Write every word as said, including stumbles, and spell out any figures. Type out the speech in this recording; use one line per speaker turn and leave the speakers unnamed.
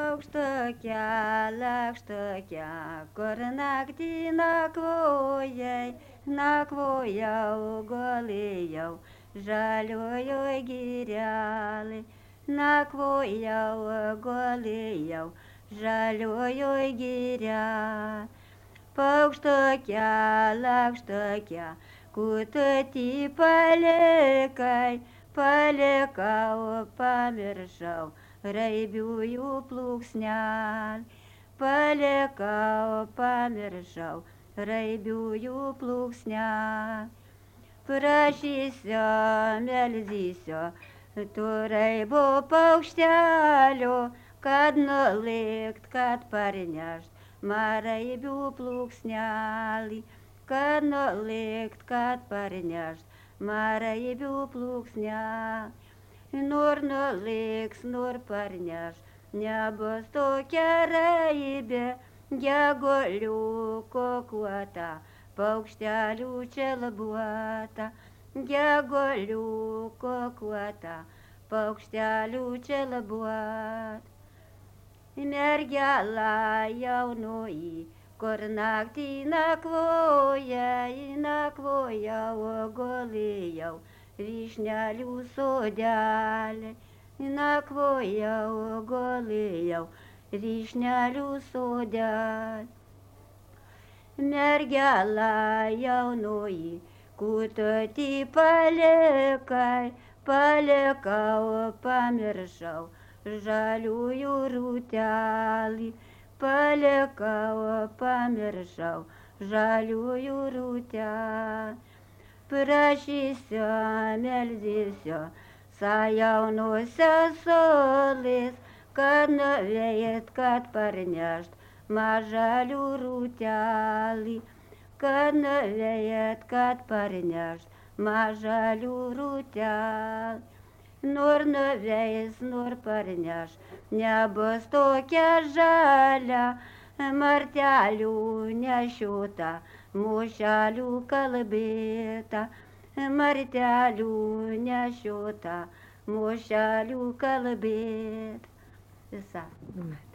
paukštuke, lakštuke, kur naktį nakvojai, nakvojau, gulėjau, žaliojoj girelėj, nakvojau, gulėjau, žaliojoj girelėj. Paukštuke, lakštuke, kututį palikai, palikau, pamiršau, raibiųjų plūksnelį, palikau, pamiršau, raibiųjų plūksnelį. Prašysiu, melzysiu, tu raibo paukštelio, kad nulikt, kad parnešt maraibių plūksnelį, kad nulikt, kad parnešt maraibių plūksnelį. Nur nuliks, nur parneš, nebus tokia raibė, geguliuko kuota, paukštelių čia labuota, geguliuko kuota, paukštelių čia labuota. Mergela jaunoji, kur naktį nakvojai, nakvojau, gulėjau, vyšnelių sodelį, nakvojau, gulėjau, vyšnelių sodelį. Mergela jaunoji, kututį palikai, palikau, pamiršau, žaliųjų rūtelį, palikau, pamiršau, žaliųjų rūtelį. Prašysiu, melzysiu, sajaunosios solis, kad nuveit, kad parnešt mažalių rūtelį, kad nuveit, kad parnešt mažalių rūtelį. Nur nuveis, nur parneš, nebus tokia žalia, martelių nešiota, mušelių kalbėta, martelių nešiota, mušelių kalbėta. Visa.